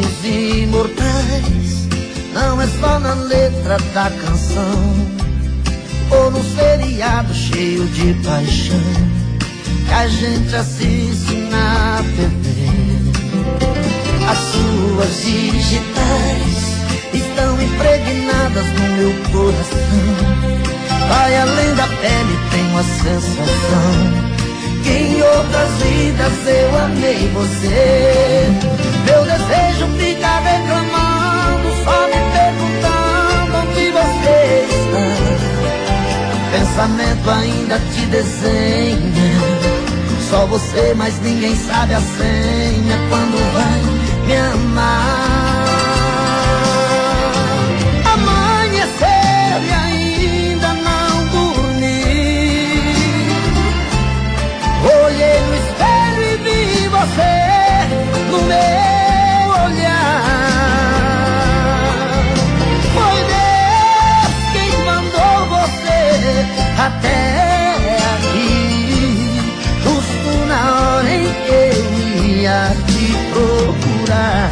sonhos imortais não é só na letra da canção ou num seriado cheio de paixão que a gente assiste na TV. As suas digitais estão impregnadas no meu coração. Vai além da pele, tenho a sensação que em outras vidas eu amei você. Meu desejo fica reclamando, só me perguntando onde você está. Pensamento ainda te desenha, só você, mas ninguém sabe a senha. Quando vai me amar? Amanhecer e ainda não dormi. Olhei no espelho e vi você no meu olhar. Foi Deus quem mandou você até aqui, justo na hora em que eu ia te procurar.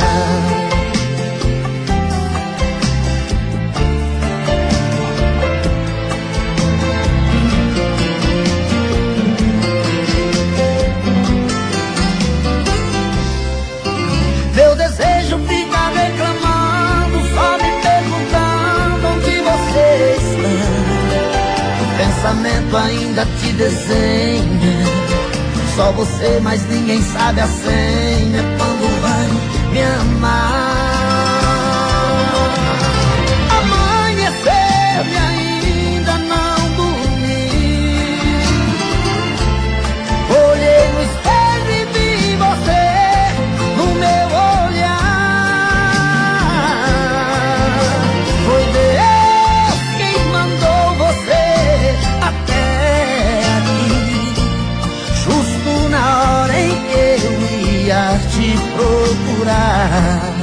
Meu desejo fica reclamando, só me perguntando onde você está. O pensamento ainda te desenha, só você, mas ninguém sabe a senha. Quando vai me amar? Amanhecer e ainda não dormi. Olhei no espelho e vi você no meu olhar. Foi Deus quem mandou você até aqui, justo na hora em que eu ia te procurar.